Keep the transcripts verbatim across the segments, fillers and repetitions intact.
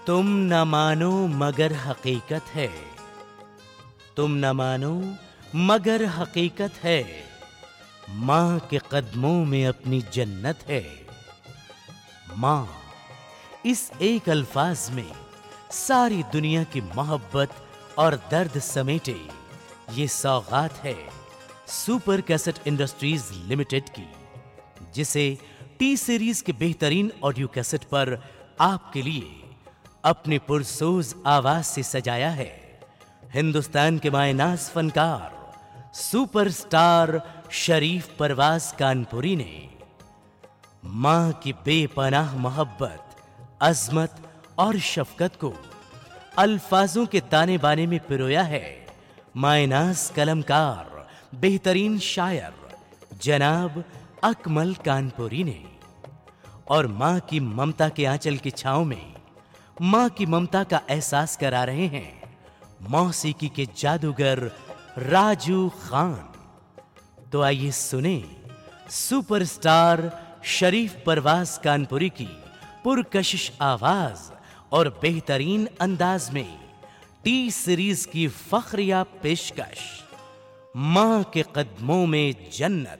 तुम न मानो मगर हकीकत है, तुम न मानो मगर हकीकत है, माँ के कदमों में अपनी जन्नत है। माँ, इस एक अल्फाज में सारी दुनिया की मोहब्बत और दर्द समेटे ये सौगात है सुपर कैसेट इंडस्ट्रीज लिमिटेड की, जिसे टी सीरीज के बेहतरीन ऑडियो कैसेट पर आपके लिए अपनी पुरसोज आवाज से सजाया है हिंदुस्तान के मायनाज फनकार सुपरस्टार शरीफ परवाज कानपुरी ने। मां की बेपनाह मोहब्बत, अजमत और शफकत को अल्फाजों के ताने बाने में पिरोया है मायनाज कलमकार बेहतरीन शायर जनाब अकमल कानपुरी ने। और मां की ममता के आंचल की छांव में मां की ममता का एहसास करा रहे हैं मौसीकी के जादूगर राजू खान। तो आइए सुने सुपरस्टार शरीफ परवाज कानपुरी की पुरकशिश आवाज और बेहतरीन अंदाज में टी सीरीज की फख्रिया पेशकश मां के कदमों में जन्नत।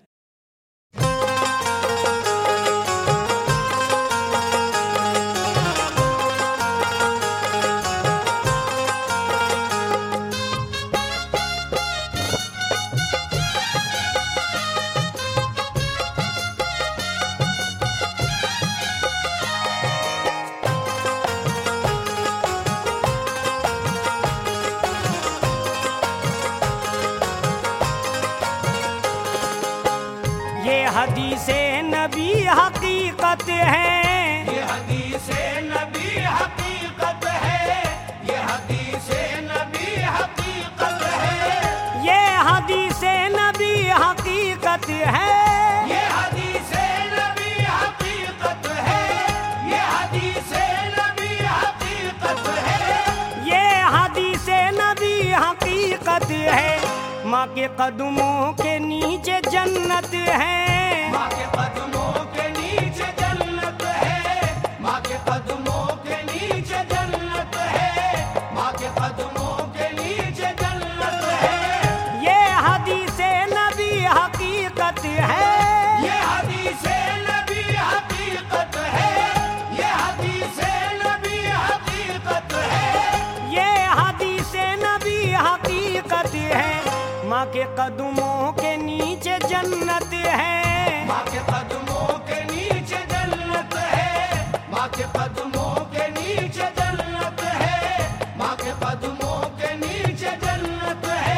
हदीसे नबी हकीकत है, ये हदीसे नबी हकीकत है, ये हदीसे नबी हकीकत है, ये हदीसे नबी हकीकत है, ये हदीसे नबी हकीकत है, ये हदीसे नबी हकीकत है, ये हदीसे नबी हकीकत है। माँ के कदमों के नीचे जन्नत है, माँ के कदमों के नीचे जन्नत है, माँ के कदमों के नीचे जन्नत है, माँ के कदमों के नीचे जन्नत है। ये हदीसे नबी हकीकत है, ये हदीसे नबी हकीकत है, ये हदीसे नबी हकीकत है, ये हदीसे नबी हकीकत है। माँ के कदमों के नीचे जन्नत है, माँ के कदमों के नीचे जन्नत है, माँ के कदमों के नीचे जन्नत है, माँ के कदमों के नीचे जन्नत है।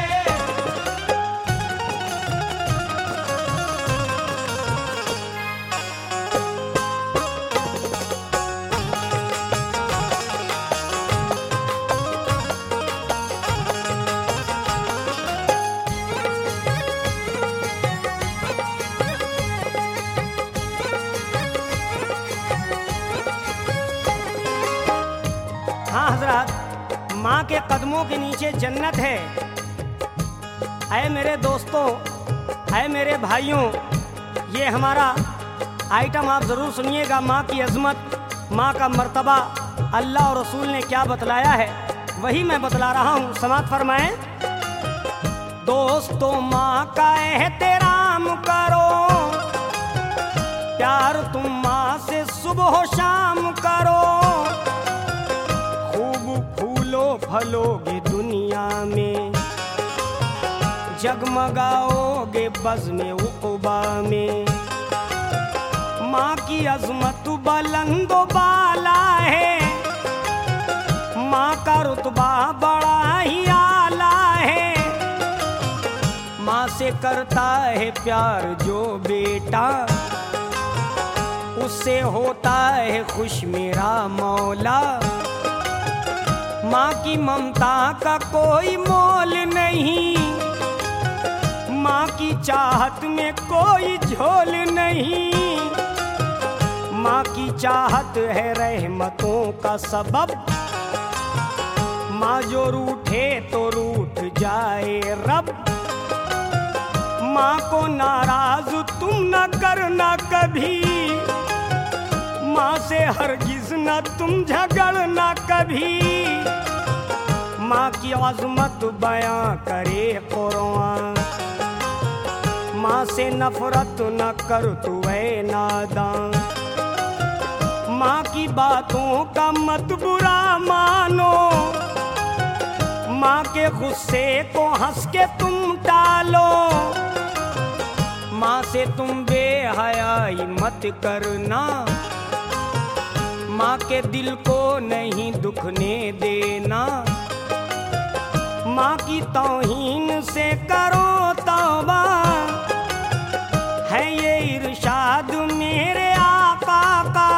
हाँ हजरत, माँ के कदमों के नीचे जन्नत है। ऐ मेरे दोस्तों, ऐ मेरे भाइयों, ये हमारा आइटम आप ज़रूर सुनिएगा। माँ की अजमत, माँ का मर्तबा अल्लाह और रसूल ने क्या बतलाया है वही मैं बतला रहा हूँ। समात फरमाएं। दोस्तों, माँ का एहतराम करो, प्यार तुम माँ से सुबह शाम करो, फलोगे दुनिया में, जगमगाओगे बज़्म उक़बा में। माँ की अज़मत बुलंदो बाला है, माँ का रुतबा बड़ा ही आला है। माँ से करता है प्यार जो बेटा, उससे होता है खुश मेरा मौला। माँ की ममता का कोई मोल नहीं, माँ की चाहत में कोई झोल नहीं। माँ की चाहत है रहमतों का सबब, माँ जो रूठे तो रूठ जाए रब। माँ को नाराज तुम न करना कभी, माँ से हरगिज न तुम झगड़ना कभी, माँ की अज़मत बयां करे कुरान। माँ से नफरत न कर तू ऐ नादान, माँ की बातों का मत बुरा मानो, माँ के गुस्से को हंस के तुम टालो। माँ से तुम बेहयाई मत करना, माँ के दिल को नहीं दुखने देना। माँ की तौहीन से करो तौबा, है ये इरशाद मेरे आका का।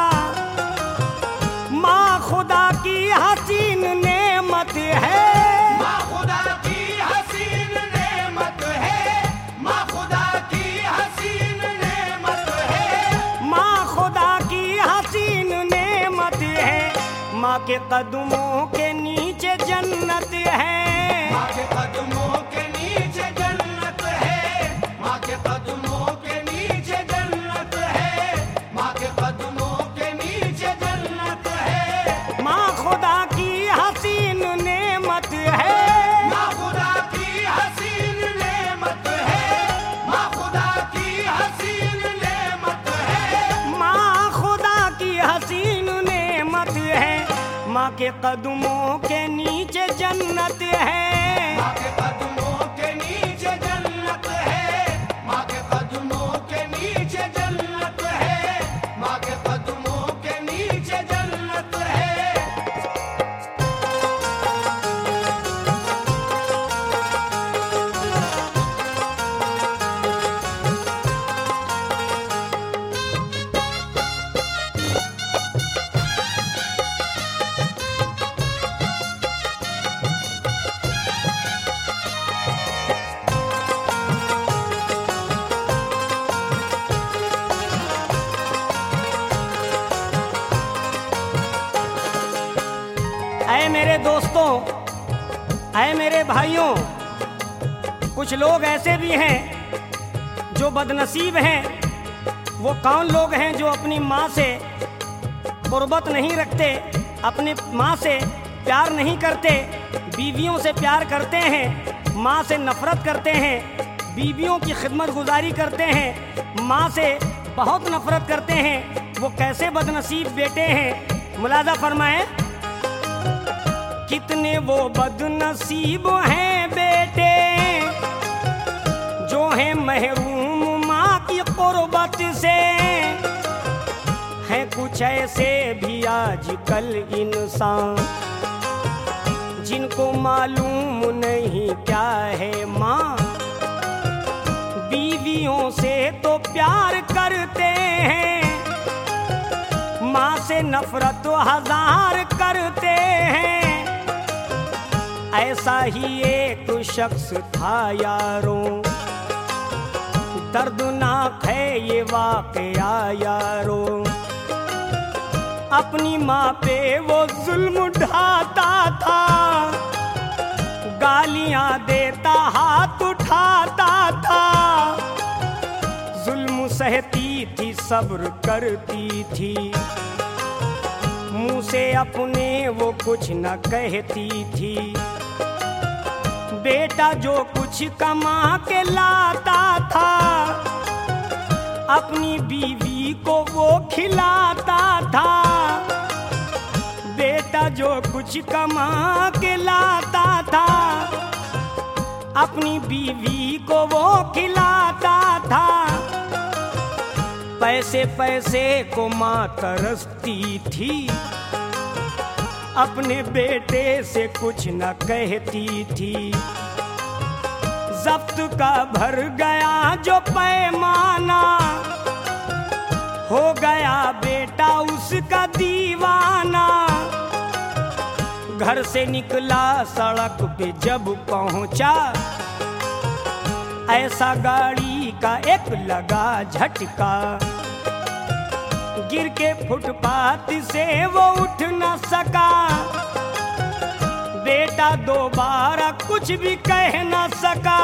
माँ खुदा की हसीन नेमत है, माँ खुदा की हसीन नेमत है, माँ खुदा की हसीन नेमत है, माँ खुदा की हसीन नेमत है। माँ के कदमों के नीचे जन्नत है, माँ के कदमों के नीचे जन्नत है, माँ के कदमों के नीचे जन्नत है, माँ के कदमों के नीचे जन्नत है। माँ खुदा की हसीन नेमत है, माँ खुदा की हसीन नेमत है, माँ खुदा की हसीन नेमत है, माँ खुदा की हसीन नेमत है। माँ के कदमों के नीचे जन्नत है, माँ के कदमों के नीचे जन्नत है, माँ के कदमों के नीचे जन्नत है, माँ के कदमों के नीचे जन्नत है। ऐ मेरे दोस्तों, ऐ मेरे भाइयों, कुछ लोग ऐसे भी हैं जो बदनसीब हैं। वो कौन लोग हैं जो अपनी माँ से कुर्बत नहीं रखते, अपनी माँ से प्यार नहीं करते, बीवियों से प्यार करते हैं, माँ से नफरत करते हैं, बीवियों की खिदमत गुजारी करते हैं, माँ से बहुत नफरत करते हैं। वो कैसे बदनसीब बेटे हैं, मुलाजा फरमाएं। कितने वो बदनसीब हैं बेटे जो हैं महरूम माँ की कुर्बत से। हैं कुछ ऐसे भी आजकल इंसान जिनको मालूम नहीं क्या है माँ। बीवियों से तो प्यार करते हैं, माँ से नफरत हजार करते हैं। ऐसा ही एक शख्स था यारों, दर्दनाक है ये वाकया यारों। अपनी माँ पे वो जुल्म ढाता था, गालियां देता हाथ उठाता था। जुल्म सहती थी सब्र करती थी, मुँह से अपने वो कुछ न कहती थी। बेटा जो कुछ कमा के लाता था, अपनी बीवी को वो खिलाता था। बेटा जो कुछ कमा के लाता था, अपनी बीवी को वो खिलाता था। पैसे पैसे को माँ तरसती थी, अपने बेटे से कुछ न कहती थी। जब्त का भर गया जो पैमाना, हो गया बेटा उसका दीवाना। घर से निकला सड़क पे जब पहुंचा, ऐसा गाड़ी का एक लगा झटका। गिर के फुटपाथ से वो उठ न सका। बेटा दोबारा कुछ भी कह न सका।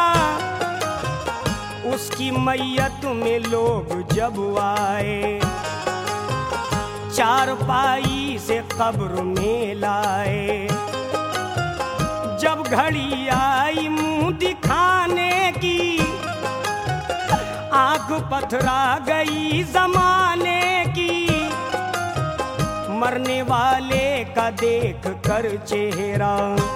उसकी मैयत में लोग जब आए, चारपाई से कब्र में लाए। जब घड़ी आई मुंह दिखाने की, आंख पथरा गई जमाने की। मरने वाले का देख कर चेहरा,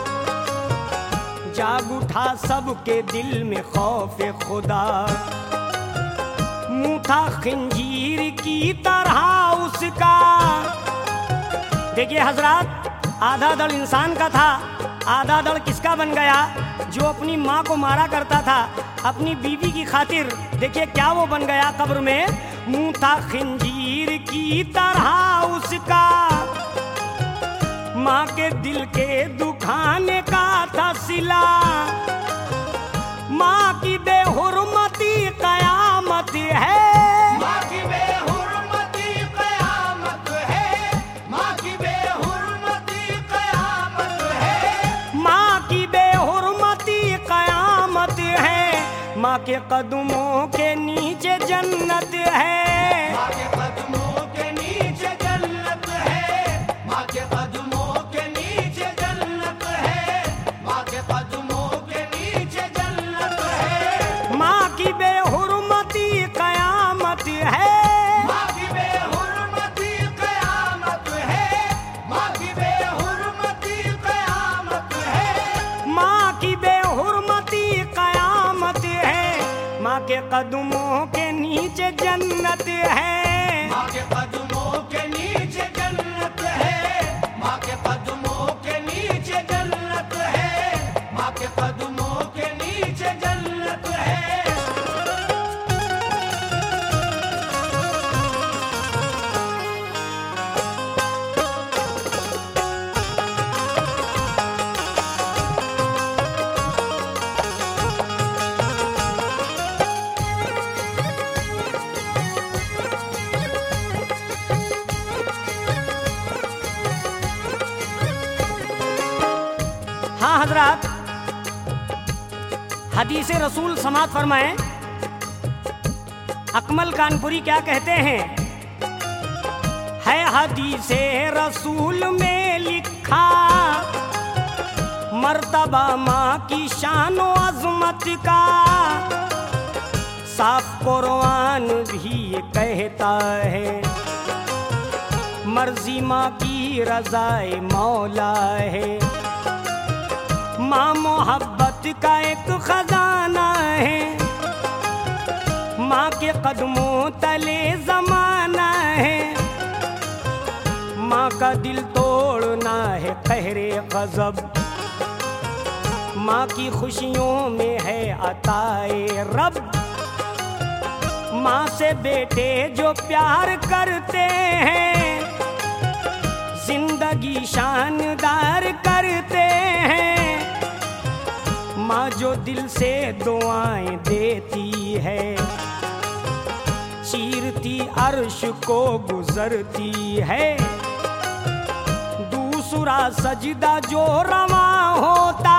जाग उठा सबके दिल में खौफ खुदा। मुंह था खंजीर की तरह उसका। देखिए हजरत, आधा दल इंसान का था, आधा दल किसका बन गया? जो अपनी माँ को मारा करता था अपनी बीवी की खातिर। देखिए क्या वो बन गया कब्र में। मुंह था खंजीर की तरह उसका, माँ के दिल के दुखाने का था सिला। माँ की बेहुरमती कयामत है, माँ की बेहुरमती कयामत है, माँ की बेहुरमती कयामत है, माँ की बेहुरमती कयामत है। माँ के कदमों के नीचे जन्नत है, माँ के कदमों के नीचे जन्नत है, माँ के कदमों के नीचे जन्नत है, माँ के कदमों के नीचे जन्नत है। माँ की बेहुरमती कयामत है, माँ की बेहुरमती कयामत है, माँ की बेहुरमती कयामत है, माँ की बेहुरमती कयामत है। माँ के कदमों के नीचे जन्नत है, माँ के कदमों के नीचे जन्नत है, माँ के कदमों के नीचे जन्नत है, माँ के कदमों के नीचे जन्नत है। हाँ हजरत, हदीस रसूल समात फरमाएं। अकमल कानपुरी क्या कहते हैं? है हदीस रसूल में लिखा, मर्तबा माँ की शान व अजमत का। साफ कुरान भी ये कहता है, मर्जी माँ की रज़ाए मौला है। माँ मोहब्बत का एक खजाना है, माँ के कदमों तले जमाना है। माँ का दिल तोड़ना है कहरे गजब, माँ की खुशियों में है अताए रब। माँ से बेटे जो प्यार करते हैं, जिंदगी शानदार करते हैं। माँ जो दिल से दुआएं देती है, चीरती अर्श को गुजरती है। दूसरा सजदा जो रवा होता,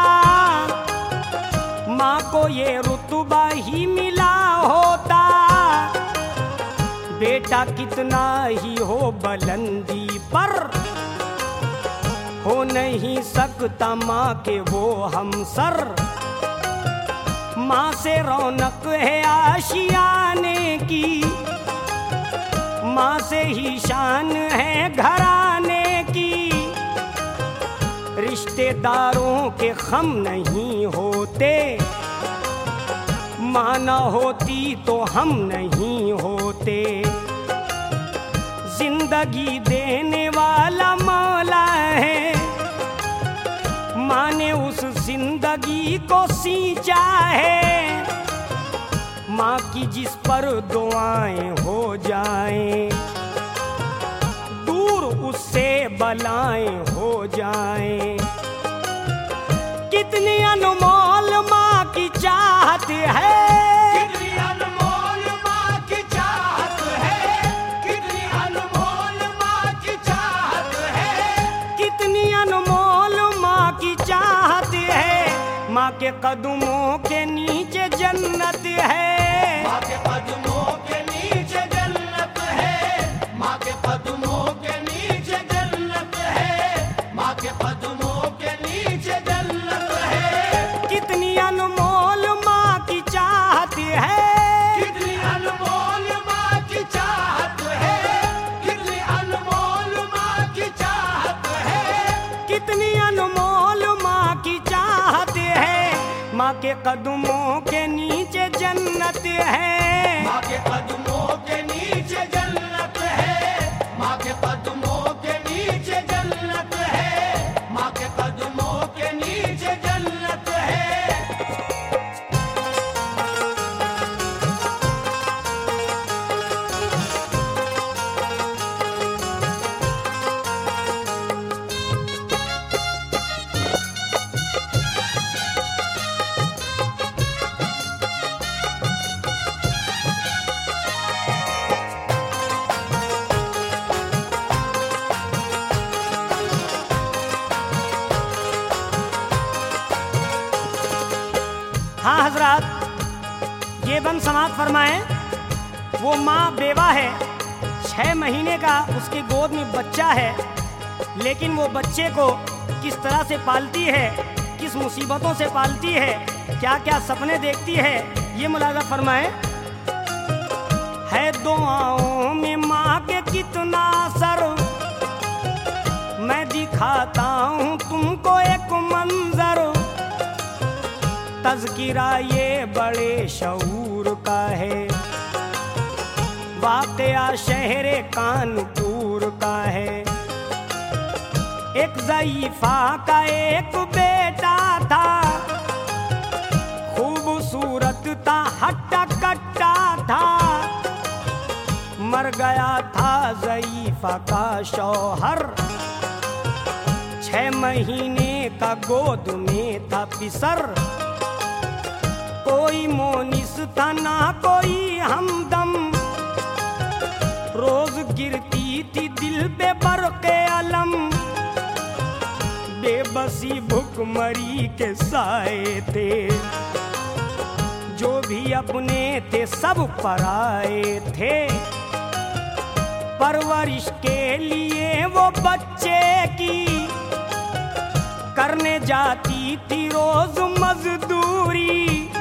माँ को ये रुतबा ही मिला होता। बेटा कितना ही हो बुलंदी पर, हो नहीं सकता माँ के वो हमसर। माँ से रौनक है आशियाने की, माँ से ही शान है घराने की। रिश्तेदारों के खम नहीं होते, माँ न होती तो हम नहीं होते। जिंदगी देने वाला मौला है, माँ ने उस जिंदगी को सींचा है। माँ की जिस पर दुआएं हो जाएं, दूर उससे बलाएं हो जाएं। कितनी अनमोल माँ की चाहत है, कितनी अनमोल माँ की चाहत है, कितनी अनमोल माँ की चाहत है, कितनी अनमोल माँ की चाहत है। माँ के कदमों के नीचे जन्नत है, माँ के कदमों के नीचे जन्नत है, माँ के कदमों के के कदमों के नीचे जन्नत है, माँ के कदमों के नीचे जन्नत है, माँ के कदमों के नीचे जन्नत है, माँ के कदमों के नीचे जन्नत है। हाँ हजरत, ये बंद समाप्त फरमाएं। वो माँ बेवा है, छह महीने का उसके गोद में बच्चा है, लेकिन वो बच्चे को किस तरह से पालती है, किस मुसीबतों से पालती है, क्या क्या सपने देखती है, ये मुलाजा फरमाएं। है दुआओं में माँ के कितना असर, मैं दिखाता हूँ तुमको एक मंजर। तज़किरा ये बड़े शऊर का है, वाक़या शहरे कानपुर का है। एक ज़ईफ़ा का एक बेटा था, खूबसूरत था, हट्टा कट्टा था। मर गया था ज़ईफ़ा का शौहर, छह महीने का गोद में था पिसर। कोई मोनिस था ना कोई हमदम, रोज गिरती थी दिल पे बरक़े अलम। बेबसी भुखमरी के साए थे, जो भी अपने थे सब पराए थे। परवरिश के लिए वो बच्चे की करने जाती थी रोज मजदूरी।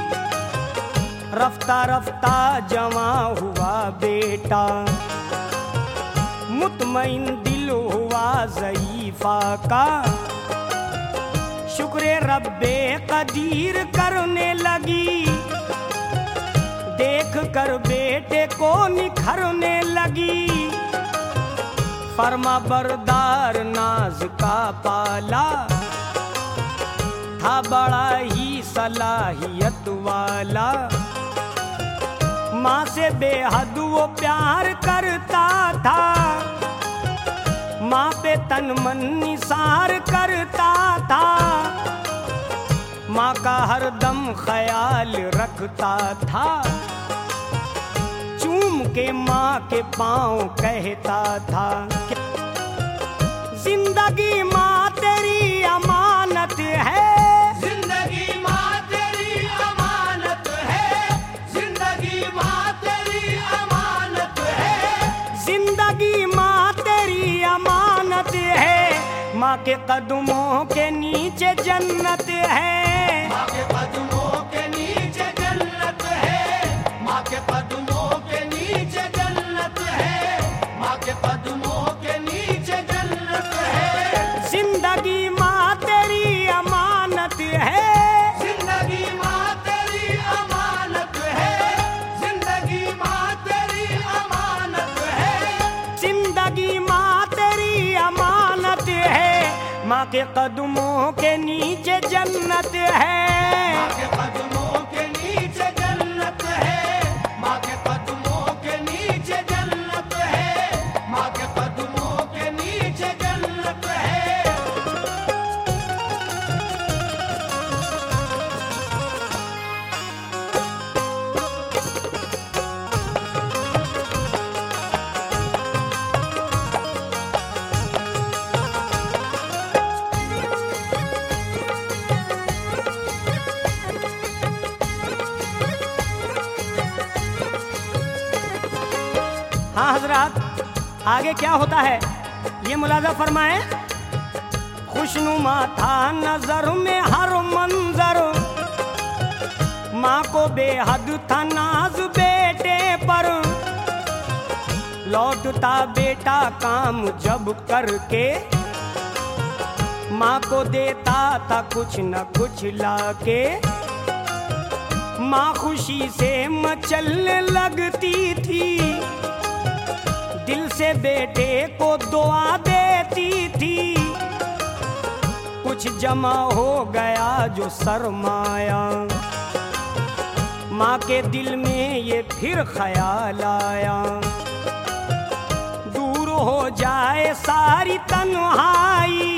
रफ्ता रफ्ता जमा हुआ बेटा, मुतमईन दिल हुआ ज़ईफ़ा का। शुक्र रब्बे कदीर करने लगी, देख कर बेटे को निखरने लगी। फरमा बरदार नाज का पाला था, बड़ा ही सलाहियत वाला। माँ से बेहद वो प्यार करता था, माँ पे तन मन निसार करता था। माँ का हरदम ख्याल रखता था, चूम के माँ के पाँव कहता था। जिंदगी माँ तेरी अमानत है, जिंदगी माँ तेरी अमानत है, जिंदगी माँ तेरी अमानत है, जिंदगी माँ तेरी अमानत है। माँ के कदमों के नीचे जन्नत है, माँ के कदमों के नीचे जन्नत है, माँ के कदमों के नीचे जन्नत है, माँ के कदमों के नीचे जन्नत है। जिंदगी माँ तेरी अमानत है, जिंदगी माँ तेरी अमानत है, जिंदगी माँ तेरी अमानत है, जिंदगी माँ तेरी अमानत है। माँ के कदमों के नीचे जन्नत है, माँ के कदमों के नीचे जन्नत है, माँ के कदमों के नीचे जन्नत है, माँ के कदमों के नीचे जन्नत है। हाँ हजरत, आगे क्या होता है ये मुलाजा फरमाएं। खुशनुमा था नजर में हर मंजर, माँ को बेहद था नाज बेटे पर। लौटता बेटा काम जब करके, माँ को देता था कुछ न कुछ लाके। माँ खुशी से मचलने लगती थी, दिल से बेटे को दुआ देती थी। कुछ जमा हो गया जो सरमाया, माँ के दिल में ये फिर ख्याल आया, दूर हो जाए सारी तन्हाई,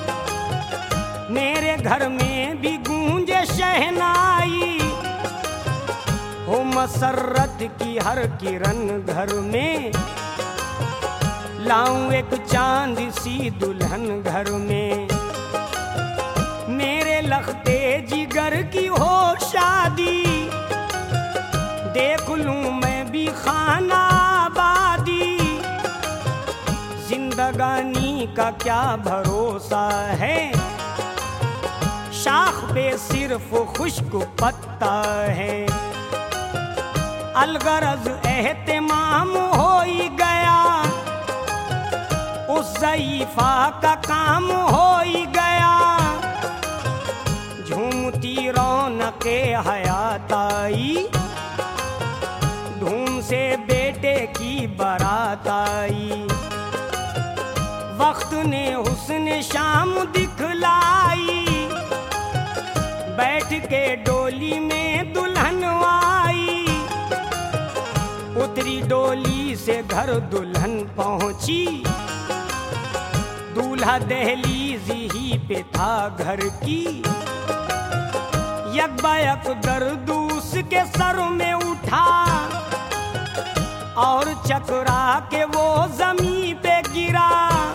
मेरे घर में भी गूंजे शहनाई, हो मसरत की हर किरण घर में, लाऊं एक चांद सी दुल्हन घर में, मेरे लखते जिगर की हो शादी, देख लूं मैं भी खाना आबादी, जिंदगानी का क्या भरोसा है, शाख पे सिर्फ खुश्क पत्ता है, अलगरज एहतमाम हो ही गया, उस ज़ईफ़ा का काम हो ही गया, झूमती रौनके हयात आई, धूम से बेटे की बारात आई, वक्त ने हुस्न शाम दिखलाई, बैठ के डोली में दुल्हन आई, उतरी डोली से घर दुल्हन पहुंची, दूल्हा दहलीज ही पे था घर की, यकबायक दर्द उसके सर में उठा, और चकरा के वो जमी पे गिरा,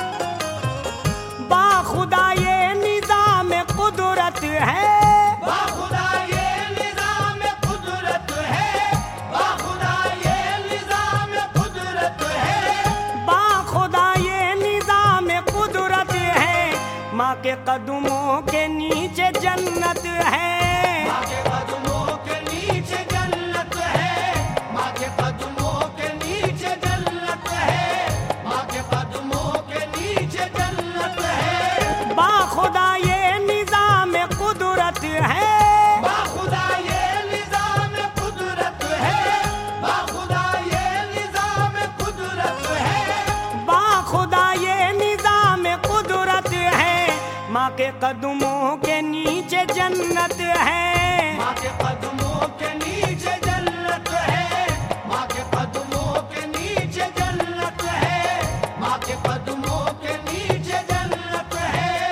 बाखुदा ये निज़ाम कुदरत है, बाखुदा ये निज़ाम कुदरत है, बाखुदा ये निज़ाम कुदरत है, बाखुदा ये निज़ाम कुदरत है, माँ के कदमों के नीचे जन्नत है, माँ के कदमों के नीचे जन्नत है, माँ के कदमों के नीचे जन्नत है, माँ के कदमों के नीचे जन्नत है, बाखुदा ये निज़ाम कुदरत है, बाखुदा ये निज़ाम कुदरत है, बाखुदा ये निज़ाम कुदरत है, बाखुदा ये निज़ाम कुदरत है, माँ के कदमों के नीचे जन्नत है, माँ के कदमों के नीचे जन्नत है, माँ के कदमों के नीचे जन्नत है, माँ के कदमों के नीचे जन्नत है।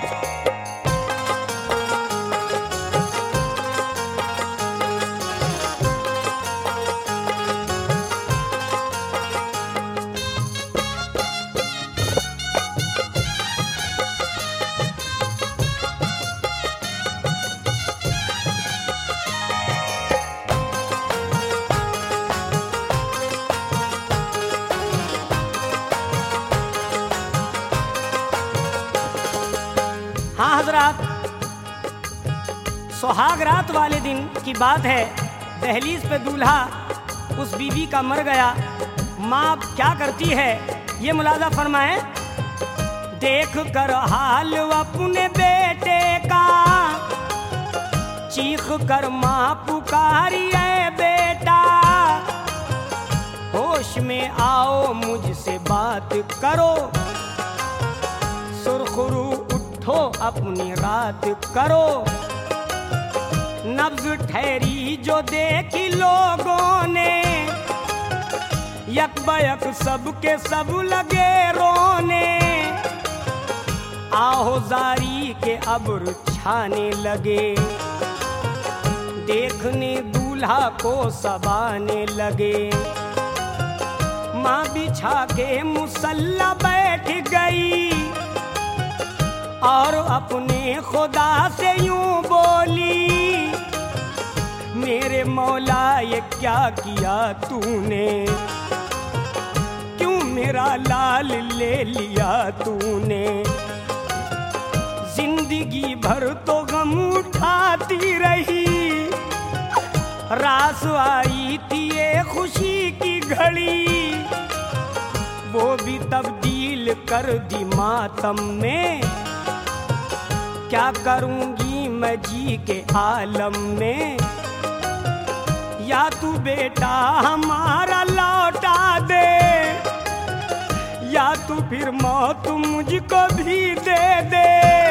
हाँ हजरात, सुहाग रात वाले दिन की बात है, दहलीज पे दूल्हा उस बीवी का मर गया, माँ क्या करती है ये मुलाजा फरमाए, देख कर हाल अपने बेटे का, चीख कर माँ पुकारी है बेटा, होश में आओ मुझसे बात करो, सुरखरू उठो अपनी रात करो, नब्ज ठहरी जो देखी लोगों ने, यकबयक सबके सब लगे रोने, आहोजारी के अब्र छाने लगे, देखने दूल्हा को सबाने लगे, माँ बिछा के मुसल्ला बैठ गई, और अपने खुदा से यूं बोली, मेरे मौला ये क्या किया तूने, क्यों मेरा लाल ले लिया तूने, जिंदगी भर तो गम उठाती रही, रास आई थी ये खुशी की घड़ी, वो भी तब्दील कर दी मातम में, क्या करूंगी मैं जी के आलम में, या तू बेटा हमारा लौटा दे, या तू फिर मौत मुझको भी दे दे।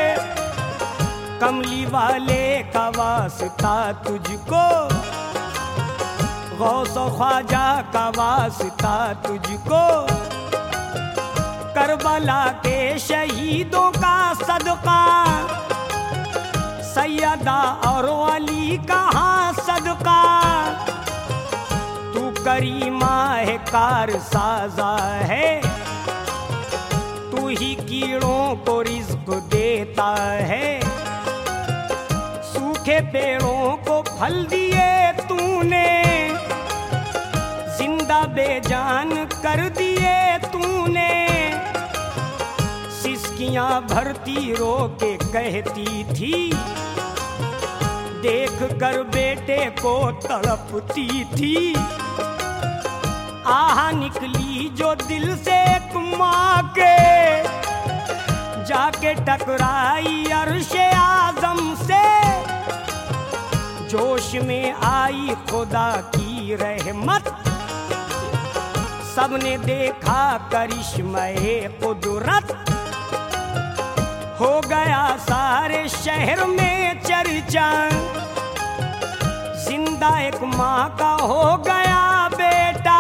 कमली वाले का वास्ता तुझको, गौस ख्वाजा का वास्ता तुझको, करबला के शहीदों का सदका, सैयदा और अली का हाँ सदका। तू करीमा है कार साजा है, तू ही कीड़ों को रिज़्क़ देता है। सूखे पेड़ों को फल दिए तूने, जिंदा बेजान कर दिए तूने। सिसकियां भरती रो के कहती थी, देख कर बेटे को तड़पती थी। आह निकली जो दिल से एक माँ के, जाके टकराई अर्शे आज़म से। जोश में आई खुदा की रहमत, सबने देखा करिश्मे कुदरत। हो गया सारे शहर में चर्चा, जिंदा एक माँ का हो गया बेटा।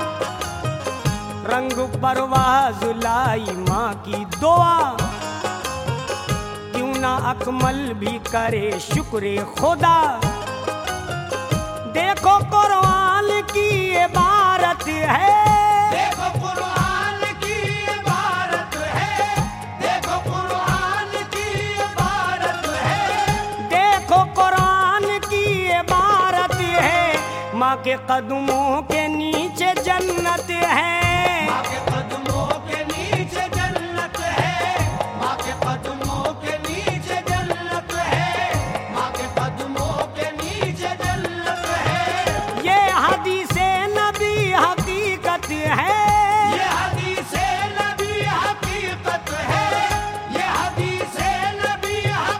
रंग परवाज लाई माँ की दुआ, क्यों ना अकमल भी करे शुक्र खुदा। देखो कुरान की इबारत है, देखो कुरान की इबारत है, देखो कुरान की इबारत है, देखो कुरान की इबारत है। माँ के कदमों के नीचे जन्नत है, माँ के कदमों के नीचे जन्नत है, माँ के कदमों के नीचे जन्नत है, माँ के कदमों के नीचे जन्नत है। ये हदीसे नबी हकीकत है, ये हदीसे नबी हकीकत है, ये हदीसे नबी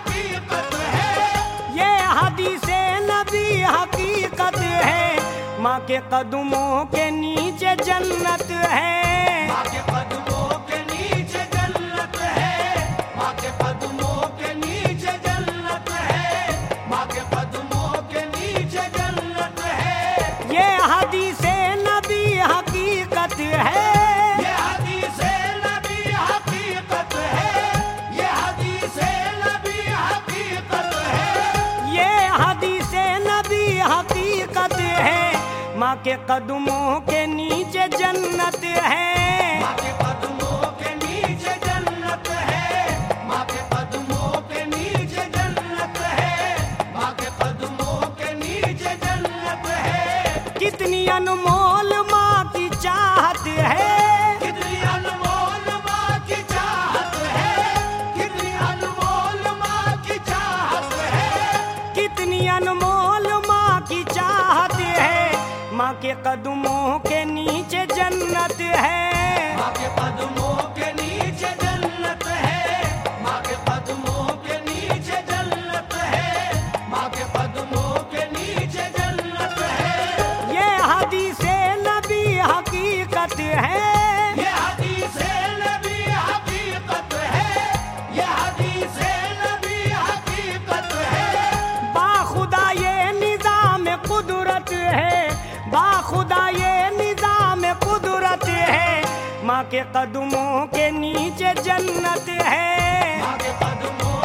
हकीकत है, ये हदीसे नबी हकीकत है। माँ के कदमों के नीचे जन्नत है, माँ के कदमों के नीचे जन्नत है, माँ के कदमों के नीचे जन्नत है, माँ के कदमों के नीचे जन्नत है। ये हदीसे नबी हकीकत है, ये हदीसे नबी हकीकत है, ये हदीसे नबी हकीकत है, ये हदीसे नबी हकीकत है। माँ के कदमों के नीचे जन्नत है, माँ के कदमों के नीचे जन्नत है, माँ के कदमों के नीचे जन्नत है, माँ के कदमों के नीचे जन्नत है। कितनी अनमोल माँ की चाहत है, कितनी अनमोल माँ की चाहत है, कितनी अनमोल माँ की चाहत है, कितनी अनमोल माँ की चाहत है। माँ के कदमों के नीचे जन्नत है, माँ के कदमों के नीचे जन्नत है, माँ के कदमों के नीचे जन्नत है, माँ के कदमों के नीचे जन्नत है। ये हदीसे नबी हकीकत है, ये हदीसे नबी हकीकत है, ये हदीसे नबी हकीकत है। बाखुदा ये निज़ाम कुदरत है, बाखुदा ये निज़ाम कुदरत है। माँ के कदमों के नीचे जन्नत है, माँ के कदमों